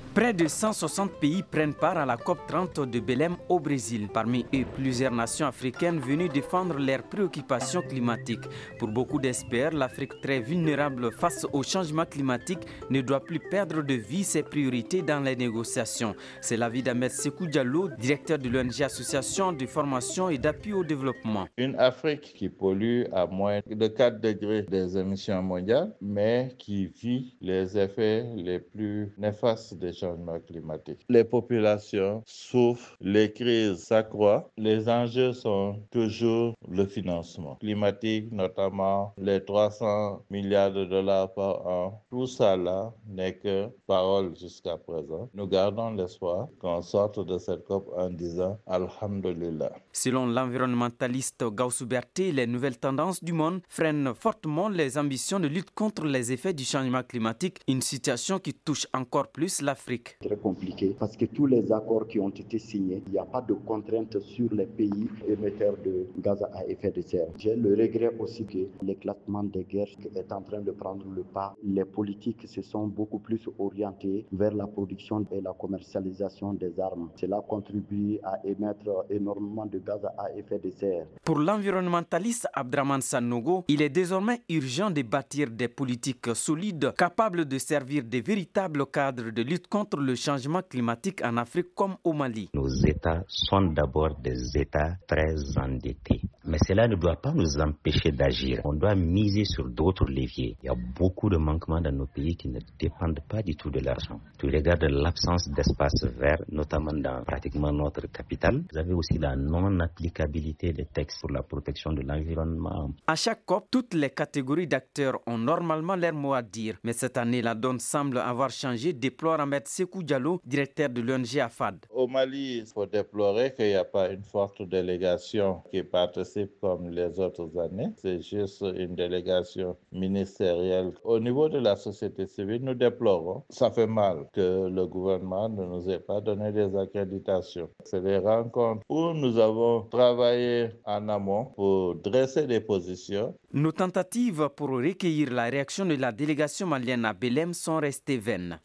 Près de 160 pays prennent part à la COP30 de Belém au Brésil. Parmi eux, plusieurs nations africaines venues défendre leurs préoccupations climatiques. Pour beaucoup d'experts, l'Afrique très vulnérable face au changement climatique ne doit plus perdre de vue ses priorités dans les négociations. C'est l'avis d'Ahmed Sékou Diallo, directeur de l'ONG Association de formation et d'appui au développement. Une Afrique qui pollue à moins de 4 degrés des émissions mondiales, mais qui vit les effets les plus néfastes des changements climatiques. Les populations souffrent, les crises s'accroissent, les enjeux sont toujours le financement climatique, notamment les 300 milliards de dollars par an. Tout ça là n'est que parole jusqu'à présent. Nous gardons l'espoir qu'on sorte de cette COP en disant Alhamdulillah. Selon l'environnementaliste Gaussou Berté, les nouvelles tendances du monde freinent fortement les ambitions de lutte contre les effets du changement climatique, une situation qui touche encore plus l'Afrique. Très compliqué parce que tous les accords qui ont été signés, il n'y a pas de contraintes sur les pays émetteurs de gaz à effet de serre. J'ai le regret aussi que l'éclatement des guerres est en train de prendre le pas. Les politiques se sont beaucoup plus orientées vers la production et la commercialisation des armes. Cela contribue à émettre énormément de gaz à effet de serre. Pour l'environnementaliste Abdraman Sanogo, il est désormais urgent de bâtir des politiques solides capables de servir de véritables cadres de lutte contre le changement climatique en Afrique comme au Mali. Nos États sont d'abord des États très endettés. Mais cela ne doit pas nous empêcher d'agir. On doit miser sur d'autres leviers. Il y a beaucoup de manquements dans nos pays qui ne dépendent pas du tout de l'argent. Tu regardes l'absence d'espace vert, notamment dans pratiquement notre capitale. Vous avez aussi la non-applicabilité des textes pour la protection de l'environnement. À chaque COP, toutes les catégories d'acteurs ont normalement leur mot à dire. Mais cette année, la donne semble avoir changé, déplore Ahmed Sékou Diallo, directeur de l'ONG AFAD. Au Mali, il faut déplorer qu'il n'y a pas une forte délégation qui participe comme les autres années. C'est juste une délégation ministérielle. Au niveau de la société civile, nous déplorons. Ça fait mal que le gouvernement ne nous ait pas donné des accréditations. C'est des rencontres où nous avons travaillé en amont pour dresser des positions. Nos tentatives pour recueillir la réaction de la délégation malienne à Belém sont restées vaines.